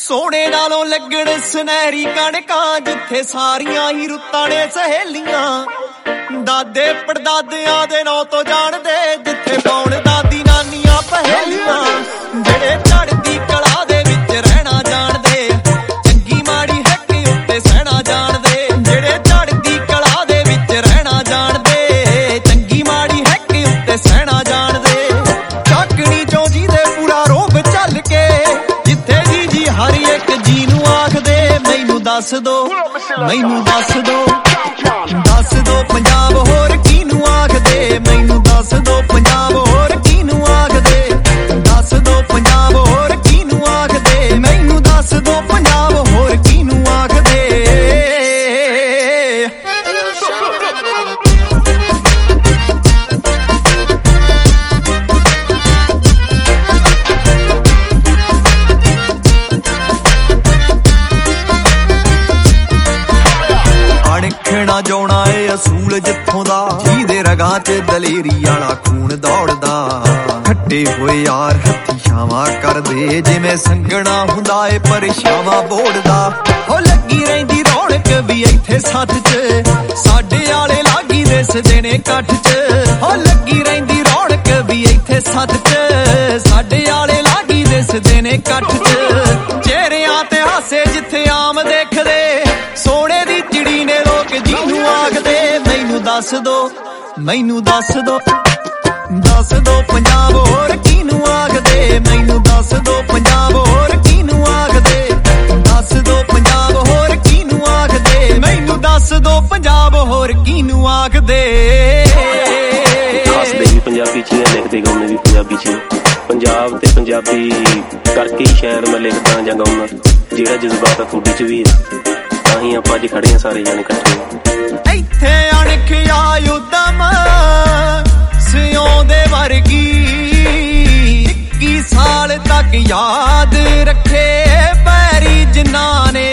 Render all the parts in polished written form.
ਸੋਹਣੇ ਨਾਲੋਂ ਲੱਗਣ ਸੁਨਹਿਰੀ ਕਣਕਾਂ, ਜਿੱਥੇ ਸਾਰੀਆਂ ਹੀ ਰੁੱਤਾਂ ਨੇ ਸਹੇਲੀਆਂ। ਦਾਦੇ ਪੜਦਾਦਿਆਂ ਦੇ ਨਾਂ ਤੋਂ ਜਾਣਦੇ, ਜਿੱਥੇ ਪਾਉਣ ਦਾਦੀ ਨਾਨੀਆਂ ਪਹੇਲੀਆਂ। ਜਿਹੜੇ ਚੜ੍ਹਦੀ ਕਲਾ ਦੇ ਵਿੱਚ ਰਹਿਣਾ ਜਾਣਦੇ, ਚੰਗੀ ਮਾੜੀ ਹਿੱਕ ਉੱਤੇ ਸਹਿਣਾ ਜਾਣਦੇ। ਜਿਹੜੇ ਚੜ੍ਹਦੀ ਕਲਾ ਦੇ ਵਿੱਚ ਰਹਿਣਾ ਜਾਣਦੇ, ਚੰਗੀ ਮਾੜੀ ਹਿੱਕ ਉੱਤੇ ਸਹਿਣਾ ਜਾਣਦੇ। ਚਾਕਣੀ ਚੋਂ ਜਿਹਦੇ ਪੂਰਾ ਰੋਬ ਚੱਲ ਕੇ, ਜਿੱਥੇ ਜੀ ਹਰ ਇੱਕ ਜੀ ਨੂੰ ਆਖਦੇ, ਮੈਨੂੰ ਦੱਸ ਦੋ, ਮੈਨੂੰ ਦੱਸ ਦੋ, ਦੱਸ ਦੋ ਪੰਜਾਬ ਹੋਰ ਕਿਹਨੂੰ ਆਖਦੇ। ਮੈਨੂੰ ਦੱਸ ਦੋ ਪੰਜਾਬ ਹੋਰ ਕਿਹਨੂੰ ਆਖਦੇ। ਦੱਸ ਦੋ ਪੰਜਾਬ ਹੋਰ ਕਿਹਨੂੰ ਆਖਦੇ। ਮੈਨੂੰ ਦੱਸ ਦੋ ਪੰਜਾਬ ਹੋਰ ਕਿਹਨੂੰ ਆਖਦੇ। ਅਣਖਣਾ ਜਾਉਣਾ ਏ ਅਸੂਲ ਜਿੱਥੋਂ ਦਾ, ਜਿਹਦੇ ਰਗਾਂ 'ਚ ਦਲੇਰੀ ਵਾਲਾ ਖੂਨ ਦੌੜਦਾ। ਖੱਟੇ ਹੋਏ ਯਾਰ ਹੱਥੀ ਛਾਵਾਂ ਕਰਦੇ, ਜਿਵੇਂ ਸੰਗਣਾ ਹੁੰਦਾ ਏ ਪਰਛਾਵਾਂ ਬੋੜਦਾ। ਹੋ ਲੱਗੀ ਰਹਿੰਦੀ ਰੌਣਕ ਵੀ ਇੱਥੇ ਸੱਥ 'ਚ, ਸਾਡੇ ਆਲੇ ਲਾਗੀ ਦਿਸਦੇ ਨੇ ਇਕੱਠ 'ਚ। ਹੋ ਲੱਗੀ ਰਹਿੰਦੀ ਰੌਣਕ ਵੀ ਇੱਥੇ ਸੱਥ 'ਚ, ਸਾਡੇ ਆਲੇ ਲਾਗੀ ਦਿਸਦੇ ਨੇ ਇਕੱਠ 'ਚ। ਚਿਹਰਿਆਂ ਤੇ ਹਾਸੇ ਜਿੱਥੇ ਆਮ ਦੇਖਦੇ, ਸੋਹਣੇ ਦੀ ਚਿੜੀ ਨੇ ਲੋਕ ਜਿਹਨੂੰ ਆਖਦੇ। ਮੈਨੂੰ ਦੱਸ ਦੋ, ਮੈਨੂੰ ਦੱਸ ਦੋ, ਦੱਸ ਦੋ ਪੰਜਾਬ ਹੋਰ ਕਿਹਨੂੰ ਆਖਦੇ। ਮੈਨੂੰ ਦੱਸ ਦੋ ਪੰਜਾਬ ਹੋਰ ਕਿਹਨੂੰ ਆਖਦੇ। ਦੱਸ ਦੋ ਪੰਜਾਬ ਹੋਰ ਕਿਹਨੂੰ ਆਖਦੇ। ਮੈਨੂੰ ਦੱਸ ਦੋ ਪੰਜਾਬ ਹੋਰ ਕਿਹਨੂੰ ਆਖਦੇ। ਹੱਸਦੇ ਵੀ ਪੰਜਾਬੀ 'ਚ, ਲਿਖਦੇ ਗਾਉਂਦੇ ਵੀ ਪੰਜਾਬੀ 'ਚ। ਪੰਜਾਬ ਤੇ ਪੰਜਾਬੀ ਕਰਕੇ ਹੀ ਸ਼ਾਇਦ ਮੈਂ ਲਿਖਦਾ ਜਾਂ ਗਾਉਂਦਾ। ਜਿਹੜਾ ਜਜ਼ਬਾਤ ਆ ਤੁਹਾਡੇ 'ਚ ਵੀ ਹੈ, ਤਾਂ ਹੀ ਆਪਾਂ ਅੱਜ ਖੜੇ ਹਾਂ ਸਾਰੇ ਜਾਣੇ ਇਕੱਠੇ। ਇੱਥੇ ਅਣਖਿਆ ਉਦਮ ਸਿਉਂਦੇ ਵਰਗੀ, 21 ਸਾਲ ਤੱਕ ਯਾਦ ਰੱਖੇ ਪੈਰੀ ਜਿਨ੍ਹਾਂ ਨੇ।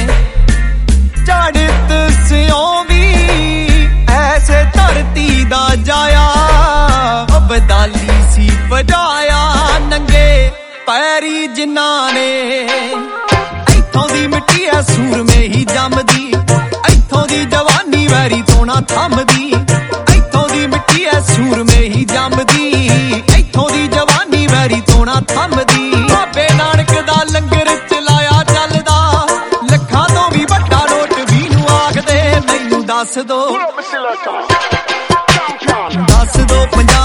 ਚੜ੍ਹਤ ਸਿਉਂ ਵੀ ਐਸੇ ਧਰਤੀ ਦਾ ਜਾਇਆ, ਬਦਾਲੀ ਸੀ ਵਜਾਇਆ ਨੰਗੇ ਪੈਰੀ ਜਿਨ੍ਹਾਂ ਨੇ। ਇੱਥੋਂ ਦੀ ਮਿੱਟੀ ਐ ਸੂਰਮੇ ਹੀ ਜੰਮਦੀ, ਇੱਥੋਂ ਦੀ ਜਵਾਨੀ ਵੈਰੀ ਤੋਂ ਨਾ ਥੰਮਦੀ। ਇੱਥੋਂ ਦੀ ਮਿੱਟੀ ਐ ਸੂਰਮੇ ਹੀ ਜੰਮਦੀ, ਇੱਥੋਂ ਦੀ ਜਵਾਨੀ ਵੈਰੀ ਤੋਂ ਨਾ ਥੰਮਦੀ। ਬਾਬੇ ਨਾਨਕ ਦਾ ਲੰਗਰ ਚਲਾਇਆ ਚੱਲਦਾ, ਲੱਖਾਂ ਤੋਂ ਵੀ ਵੱਡਾ ਨੋਟ ਵੀ ਨੂੰ ਆਖਦੇ। ਮੈਨੂੰ ਦੱਸ ਦੋ, ਦੱਸ ਦੋ ਪੰਜਾਬ